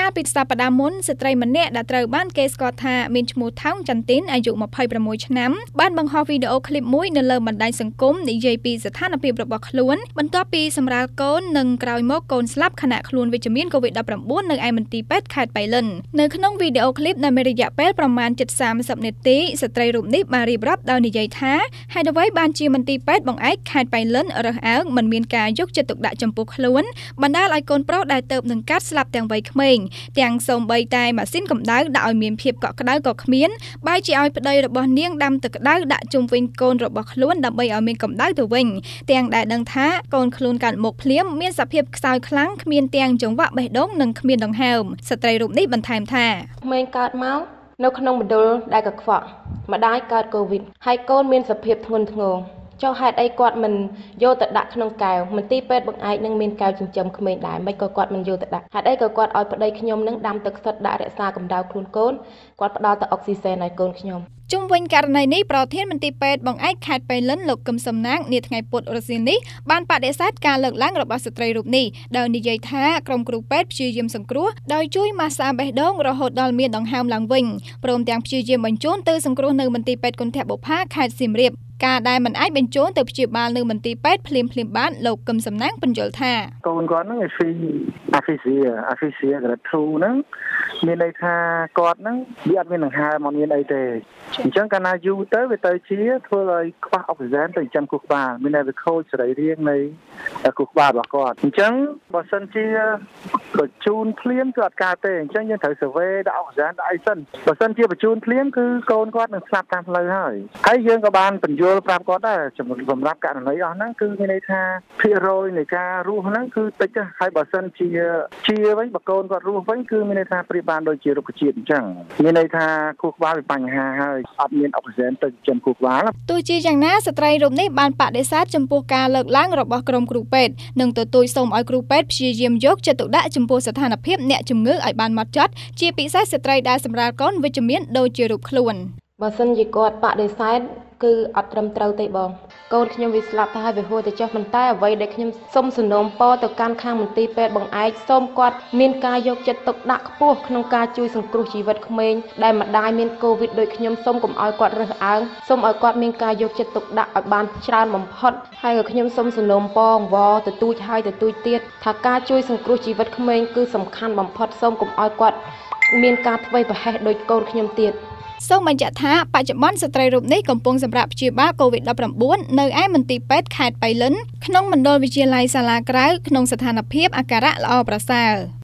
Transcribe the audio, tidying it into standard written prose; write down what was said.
ពីសប្តាហ៍មុនស្ត្រីម្នាក់ដែលត្រូវបានគេស្គាល់ថាមានឈ្មោះថោងចន្ទទីនអាយុ26ឆ្នាំបានបង្ហោះវីដេអូឃ្លីបមួយនៅលើបណ្ដាញសង្គមនិយាយពីស្ថានភាពរបស់ខ្លួនបន្ទាប់ពីសម្រាលកូននិងក្រោយមកកូនស្លាប់ខណៈខ្លួនវិជ្ជមានកូវីដ -19 នៅឯមន្ទីរពេទ្យខេត្តបៃលិននៅក្នុងវីដេអូឃ្លីបដែលមានរយៈពេលប្រមាណ30នាទីស្ត្រីរូបនេះបានរៀបរាប់ដោយនិយាយថាហេតុអ្វីបានជាមន្ទីរពេទ្យបង្អែកខេត្តបៃលិនរើសអើងមិនមានការយកចិត្តទុកដាក់ចំពោះខ្លួនបណ្ដាលឲ្យកូនប្រុសដែលទៅនឹងកាត់ស្លាប់ទាំងវ័យក្មេងទាំងសូម្បីតែម៉ាស៊ីនកម្ដៅដាក់ឲ្យមានភាពកក់ក្ដៅក៏គ្មានបែរជាឲ្យប្តីរបស់នាងដាំទឹកក្ដៅដាក់ជុំវិញកូនរបស់ខ្លួនដើម្បីឲ្យមានកម្ដៅទៅវិញទាំងដែលដឹងថាកូនខ្លួនកាត់មុខភ្លាមមានសភាពខ្សោយខ្លាំងគ្មានទាំងចង្វាក់បេះដូងនិងគ្មានដង្ហើមស្ត្រីរូបនេះបន្ថែមថាក្មេងកើតមកនៅក្នុងមណ្ឌលដែលកខ្វក់ម្ដាយកើតកូវីដហើយកូនមានសភាពធ្ងន់ធ្ងរចុះហេតុអីគាត់មិនយកទៅដាក់ក្នុងកែវមន្ទីរពេទ្យបង្អែកនឹងមានកែវចិញ្ចឹមក្មេងដែរមិនក៏គាត់មិនយកទៅដាក់ហេតុអីក៏គាត់ឲ្យប្តីខ្ញុំនឹងដាំទឹកសុទ្ធដាក់រក្សាកម្ដៅខ្លួនកូនគាត់ផ្ដល់ទៅអុកស៊ីសែនឲ្យកូនខ្ញុំជុំវិញករណីនេះប្រធានមន្ទីរពេទ្យបង្អែកខេត្តបៃលិនលោកកឹមសំណាងនាថ្ងៃពុធរសៀលនេះបានបដិសេធការលើកឡើងរបស់ស្ត្រីរូបនេះដោយនិយាយថាក្រុមគ្រូពេទ្យព្យាយាមសង្គ្រោះដោយជួយម៉ាស្សាបេះដូងរហូតដល់មានដង្ហើមឡើងវិញព្រមទាំងព្យាយាមបញ្ជូនទៅសង្គ្រោះនៅមន្ទីរពេទ្យគន្ធបុប្ផាខេត្តសៀមរាបការដែលមិនអាចបញ្ជូនទៅព្យាបាលនៅមន្ទីរពេទ្យភ្លាមបានលោកកឹមសំណាងបញ្យល់ថាកូនគាត់ហ្នឹងអាហ្វីសៀក្រាធូហ្នឹងមានន័យថាគាត់ហ្នឹងវាអត់មានដង្ហើមអត់មានអីទេអញ្ចឹងកាលណាយូរទៅវាទៅជាធ្វើឲ្យខ្វះអុកស៊ីសែនទៅចាំខួរក្បាលមានតែវាខូចសរីរាង្គនៃខួរក្បាលរបស់គាត់អញ្ចឹងបើសិនជាបញ្ជូនភ្លាមគឺអត់កើតទេអញ្ចឹងយើងត្រូវសវេដាក់អុកស៊ីសែនដាក់អីសិនបើសិនជាបញ្ជូនភ្លាមគឺកូនគាត់នឹងស្លាប់តាមផ្លូវហើយយើងក៏បានបញ្យល់ប្រាប់គាត់ដែរសម្រាប់ករណីអស់ហ្នឹងគឺមានន័យថាភាគរយនៃការរស់ហ្នឹងគឺតិចហើយបើសិនជាវិញបើកូនគាត់រស់វិញគឺមានន័យថាប្រៀបបានដូចជារុក្ខជាតិអញ្ចឹងមានន័យថាខួរក្បាលមានបញ្ហាហើយអត់មានអុកស៊ីសែនទៅចិញ្ចឹមខួរក្បាលទោះជាយ៉ាងណាស្ត្រីរូបនេះបានបដិសេធចំពោះការលើកឡើងរបស់ក្រុមគ្រូពេទ្យនិងទទូចសូមឲ្យគ្រូពេទ្យព្យាយាមយកចិត្តទុកដាក់ចំពោះស្ថានភាពអ្នកជំងឺឲ្យបានហ្មត់ចត់ជាពិសេសស្ត្រីដែលសម្រាលកូនវិជ្ជមានដូចជារូបខ្លួនបើសិនជាគាត់បដិសេធគឺអត់ត្រឹមត្រូវទេបងកូនខ្ញុំវាស្លាប់ទៅហើយវាហួសទៅចុះប៉ុន្តែអ្វីដែលខ្ញុំសូមសំណូមពរទៅកាន់ខាងមន្ទីរពេទ្យបង្អែកសូមគាត់មានការយកចិត្តទុកដាក់ខ្ពស់ក្នុងការជួយសង្គ្រោះជីវិតក្មេងដែលម្ដាយមានកូវីដដូចខ្ញុំសូមកុំឲ្យគាត់រើសអើងសូមឲ្យគាត់មានការយកចិត្តទុកដាក់ឲ្យបានច្រើនបំផុតហើយក៏ខ្ញុំសូមសំណូមពរអង្វរទទូចហើយទទូចទៀតថាការជួយសង្គ្រោះជីវិតក្មេងគឺសំខាន់បំផុតសូមកុំឲ្យគាត់មានការធ្វេសប្រហែសដូចកូនខ្ញុំទៀតសូមបញ្ជាក់ថាបច្ចុប្បន្នស្ត្រីរូបនេះកំពុងសម្រាប់ព្យាបាលកូវីដ -19 នៅឯមន្ទីរពេទ្យខេត្តបៃលិនក្នុងមណ្ឌលវិទ្យាល័យសាលាក្រៅក្នុងស្ថានភាពអាការៈល្អប្រសើរ